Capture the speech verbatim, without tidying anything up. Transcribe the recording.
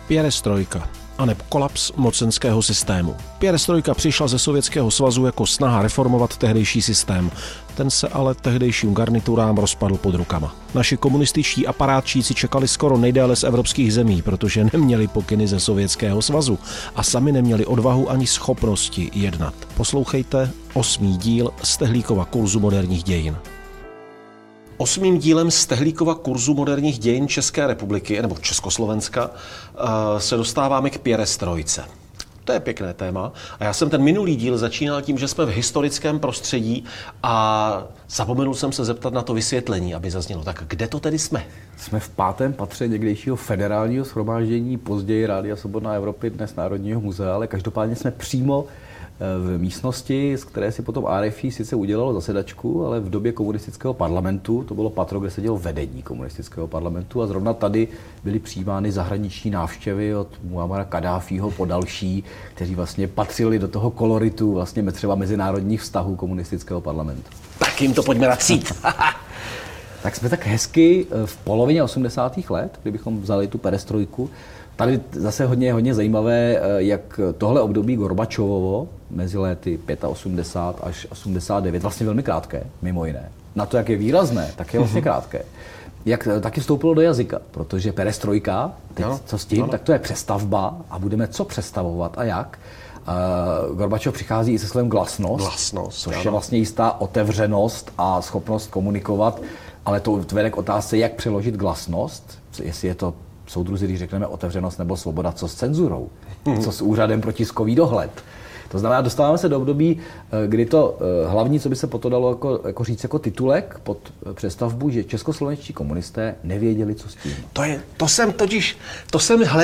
Pěrestrojka, aneb kolaps mocenského systému. Pěrestrojka přišla ze Sovětského svazu jako snaha reformovat tehdejší systém. Ten se ale tehdejším garniturám rozpadl pod rukama. Naši komunističtí aparátčíci čekali skoro nejdéle z evropských zemí, protože neměli pokyny ze Sovětského svazu a sami neměli odvahu ani schopnosti jednat. Poslouchejte osmý díl z Stehlíkova kurzu moderních dějin. Osmým dílem z Stehlíkova kurzu moderních dějin České republiky, nebo Československa, se dostáváme k pěrestrojce. To je pěkné téma. A já jsem ten minulý díl začínal tím, že jsme v historickém prostředí a zapomenul jsem se zeptat na to vysvětlení, aby zaznělo. Tak kde to tedy jsme? Jsme v pátém patře někdejšího federálního shromáždění, později Rádia Svobodná Evropy, dnes Národního muzea, ale každopádně jsme přímo v místnosti, z které si potom R F I sice udělalo zasedačku, ale v době komunistického parlamentu, to bylo patro, kde sedělo vedení komunistického parlamentu a zrovna tady byly přijímány zahraniční návštěvy od Muammara Kaddáfího po další, kteří vlastně patřili do toho koloritu vlastně třeba mezinárodních vztahů komunistického parlamentu. Tak jim to pojďme natřít. Tak jsme tak hezky v polovině osmdesátých let, kdybychom vzali tu perestrojku. Tady zase hodně, hodně zajímavé, jak tohle období Gorbačovovo mezi léty osmdesát pět až osmdesát devět, vlastně velmi krátké, mimo jiné. Na to, jak je výrazné, tak je vlastně krátké. Jak taky vstoupilo do jazyka, protože perestrojka, teď no, co s tím, no, no. tak to je přestavba a budeme co přestavovat a jak. Uh, Gorbačov přichází i se slovem glasnost, glasnost což ano. je vlastně jistá otevřenost a schopnost komunikovat, ale to vede k otázce, jak přeložit glasnost, jestli je to soudruzi, když řekneme otevřenost nebo svoboda, co s cenzurou, mm. co s úřadem pro tiskový dohled. To znamená, dostáváme se do období, kdy to hlavní, co by se potom dalo jako, jako říct jako titulek pod přestavbu, že českoslovenští komunisté nevěděli, co s tím. To je, to jsem totiž, to jsem hledal